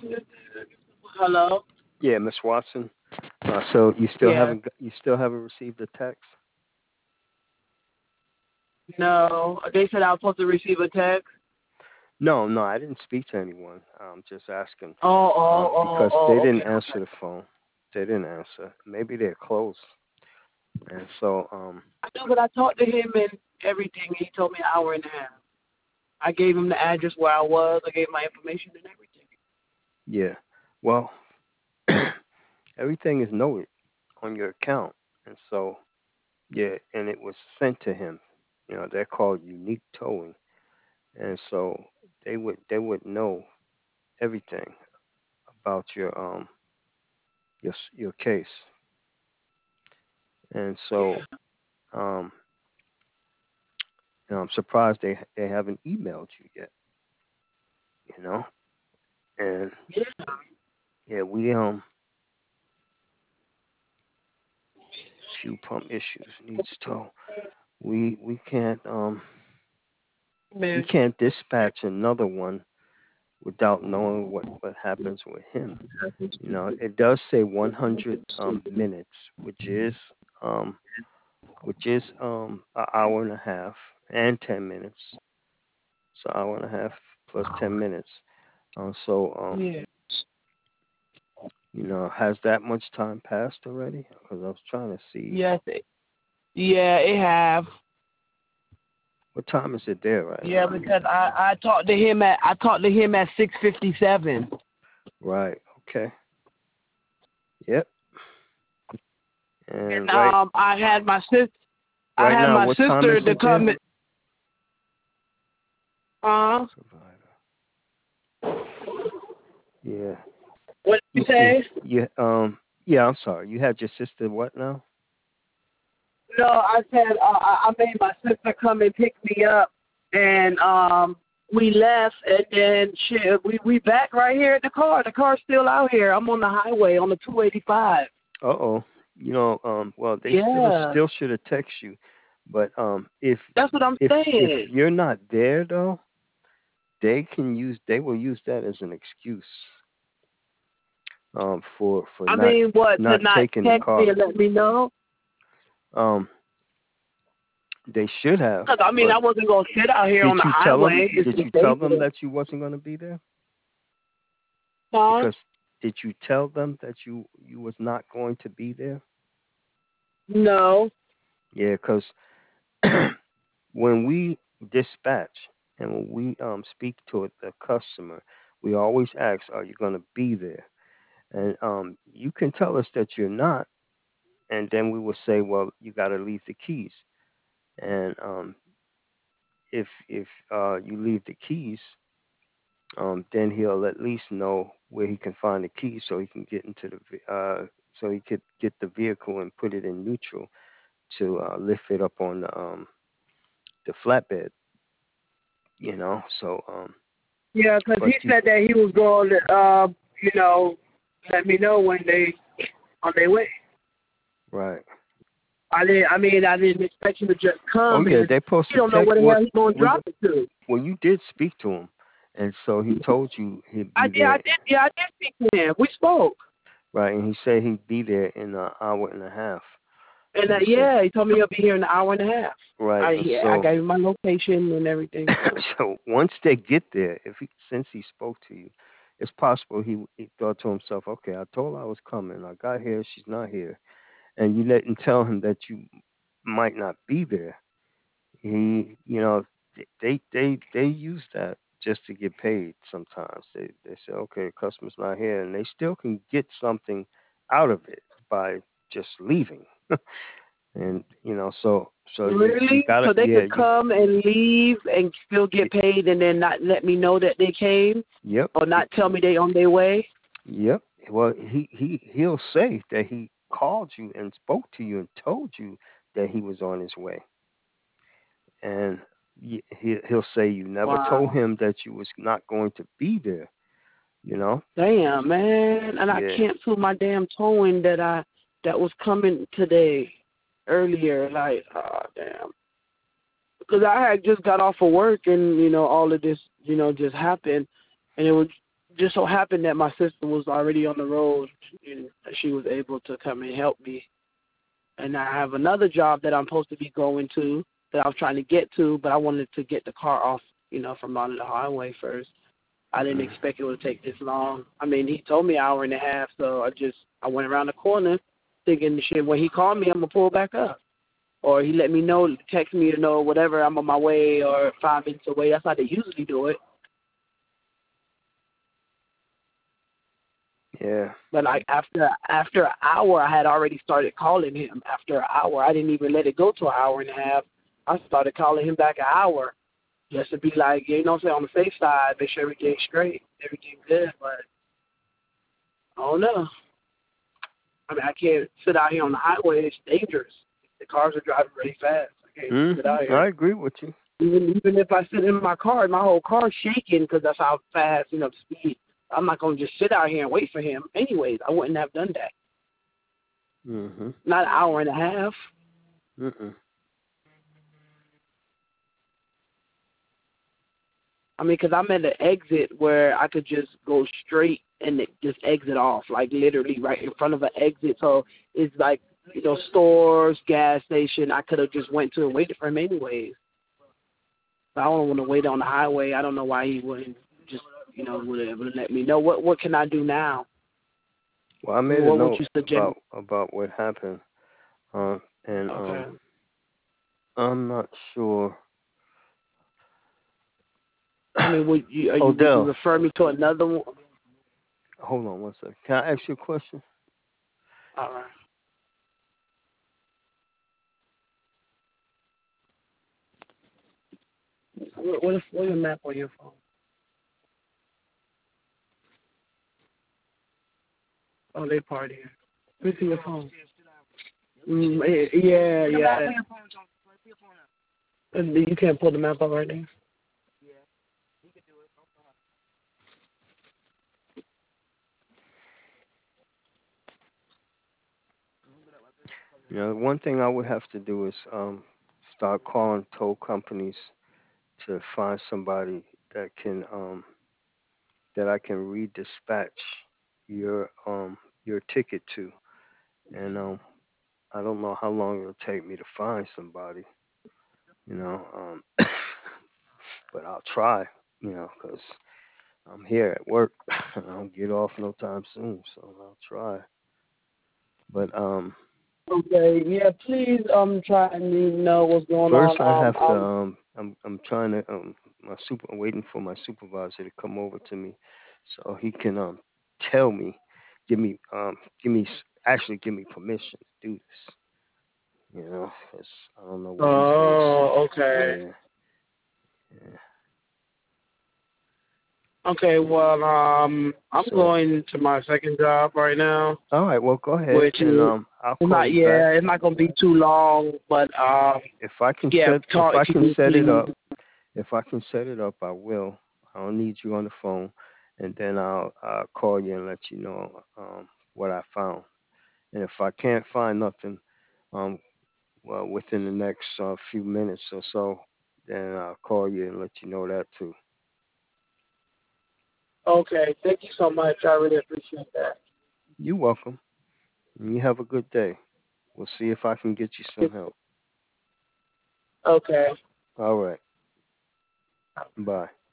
Hello. Yeah, Miss Watson. So Yes. you still haven't received the text? No. They said I was supposed to receive a text. No, no, I didn't speak to anyone. Just asking because they Okay, didn't answer okay. the phone. They didn't answer. Maybe they're closed. And so, I know, but I talked to him and everything. He told me an hour and a half. I gave him the address where I was. I gave my information and everything. yeah. Well, everything is noted on your account, and so yeah, and it was sent to him. They're called unique towing, and so they would know everything about your case, and so um, I'm surprised they haven't emailed you yet. You know, and Yeah, yeah, we fuel pump issues needs tow. We can't we man. can't dispatch another one without knowing what happens with him. It does say 100 minutes, um an hour and a half and 10 minutes. So hour and a half plus 10 minutes. So Yeah. has that much time passed already? Because I was trying to see Yes. Yeah, it have. what time is it there right Yeah, now. because I talked to him at 6:57. Right. Okay. Yep. And And I right had now, my what time is sister to it there? come. Provider. Yeah. What did you Yeah. say? Yeah. Yeah. I'm sorry. You had your sister. What now? No, I said I made my sister come and pick me up, and we left, and then we back right here at the car. The car's still out here. I'm on the highway on the 285. Uh-oh. Well, they Yeah, still should have texted you, but if that's what I'm if saying. you're not there though, they will use that as an excuse for I not mean, what, to not not taking the text me car. and let me know? Um, they should have, 'Cause I mean, but I wasn't gonna sit out here did on the you tell them? highway. Did It's you tell them dangerous. that you wasn't going to be there? Huh? Because did you tell them that you was not going to be there? No. Yeah, because when we dispatch and when we speak to the customer, we always ask, "Are you going to be there?" And you can tell us that you're not, and then we will say, "Well, you got to leave the keys." And if you leave the keys, then he'll at least know where he can find the keys, so he can get into so he could get the vehicle and put it in neutral to lift it up on the flatbed. So Yeah, 'cause but he said that he was going to, you know, let me know when they on their way. right. I didn't expect him to just Oh come yeah, and they supposed he to don't know take where the what hell he's gonna we drop it to. well you did speak to him, and so he told you he'd I be did, I there, did, yeah, I did speak to him. We spoke, right? And he said he'd be there in an hour and a half. and He said yeah, he told me he'll be here in an hour and a half. right, and I so gave him my location and everything. so once they get there, since he spoke to you, it's possible he thought to himself, okay, I told her I was coming. I got here, she's not here, and you didn't tell him that you might not be there. They use that just to get paid. Sometimes they say, okay, customer's not here, and they still can get something out of it by just leaving. And so you Really? gotta So they yeah could you come and leave and still get paid, and then not let me know that they came, yep. or not tell me they on their way? Yep. Well, he'll say that he called you and spoke to you and told you that he was on his way, and he'll say you never told Wow. him that you was not going to be there. You know? Damn, man. And I Yeah. canceled my damn towing that was coming today earlier. Like, oh, damn. Because I had just got off of work and, all of this, just happened. And it was just so happened that my sister was already on the road, and she was able to come and help me. And I have another job that I'm supposed to be going to that I was trying to get to, but I wanted to get the car off, from on the highway first. I didn't expect it would take this long. I mean, he told me an hour and a half, so I went around the corner thinking, shit, when he called me, I'm going to pull back up. Or he let me know, text me to know whatever, I'm on my way or 5 minutes away. That's how they usually do it. Yeah. But like after an hour, I had already started calling him. After an hour, I didn't even let it go to an hour and a half. I started calling him back an hour just to be like, on the safe side, make sure everything's straight, everything's good. But I don't know. I mean, I can't sit out here on the highway. It's dangerous. The cars are driving really fast. I can't sit out here. I agree with you. Even if I sit in my car, my whole car's shaking because that's how fast, the speed. I'm not going to just sit out here and wait for him. Anyways, I wouldn't have done that. Not an hour and a half. I mean, because I'm at the exit where I could just go straight and just exit off, like literally right in front of an exit. So it's like, stores, gas station. I could have just went to and waited for him anyways. But I don't want to wait on the highway. I don't know why he wouldn't just, would let me know. What can I do now? Well, I made a note about what happened, and okay. I'm not sure. I mean, would you refer me to another one? Hold on one second. Can I ask you a question? All right. What's your map on your phone? Oh, they partying. Let me see your phone. Yeah. You can't pull the map up right now? One thing I would have to do is start calling tow companies to find somebody that I can redispatch your ticket to, and I don't know how long it'll take me to find somebody, but I'll try, because I'm here at work. I don't get off no time soon, so I'll try. But okay, yeah, please try and know what's going first on. I have to I'm trying to I'm waiting for my supervisor to come over to me so he can tell me, give me actually give me permission to do this. Because I don't know what he's going to say. Oh, okay. Yeah. Okay, well, I'm going to my second job right now. All right, well, go ahead, which and is I'll call you back. it's not gonna be too long, but If I can set it up, I will. I don't need you on the phone, and then I'll call you and let you know what I found. And if I can't find nothing, well, within the next few minutes or so, then I'll call you and let you know that too. Okay, thank you so much. I really appreciate that. You're welcome. And you have a good day. We'll see if I can get you some help. Okay. All right. Bye.